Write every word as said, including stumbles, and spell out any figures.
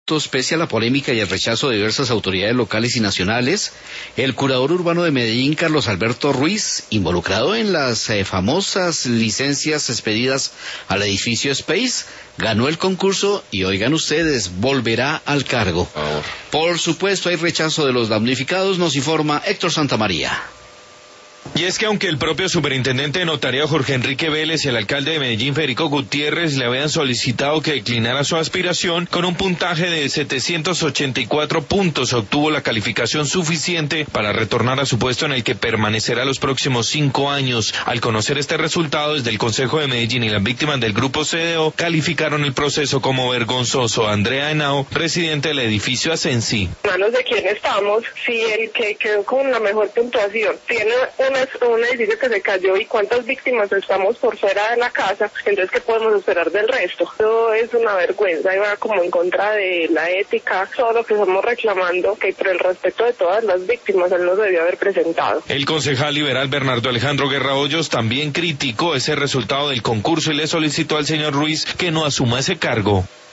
Pese a la polémica y el rechazo de diversas autoridades locales y nacionales, el curador urbano de Medellín, Carlos Alberto Ruiz, involucrado en las eh, famosas licencias expedidas al edificio Space, ganó el concurso y, oigan ustedes, volverá al cargo. Oh. Por supuesto, hay rechazo de los damnificados, nos informa Héctor Santamaría. Y es que aunque el propio superintendente de notariado Jorge Enrique Vélez y el alcalde de Medellín Federico Gutiérrez le habían solicitado que declinara su aspiración, con un puntaje de setecientos ochenta y cuatro puntos obtuvo la calificación suficiente para retornar a su puesto en el que permanecerá los próximos cinco años. Al conocer este resultado, desde el Consejo de Medellín y las víctimas del grupo C D O calificaron el proceso como vergonzoso. Andrea Henao, presidente del edificio Asensi. Manos de quién estamos, si el que quedó con la mejor puntuación tiene una un edificio que se cayó y cuántas víctimas estamos por fuera de la casa, entonces ¿qué podemos esperar del resto? Eso es una vergüenza y va como en contra de la ética, todo lo que estamos reclamando, que por el respeto de todas las víctimas él no debió haber presentado. El concejal liberal Bernardo Alejandro Guerra Hoyos también criticó ese resultado del concurso y le solicitó al señor Ruiz que no asuma ese cargo.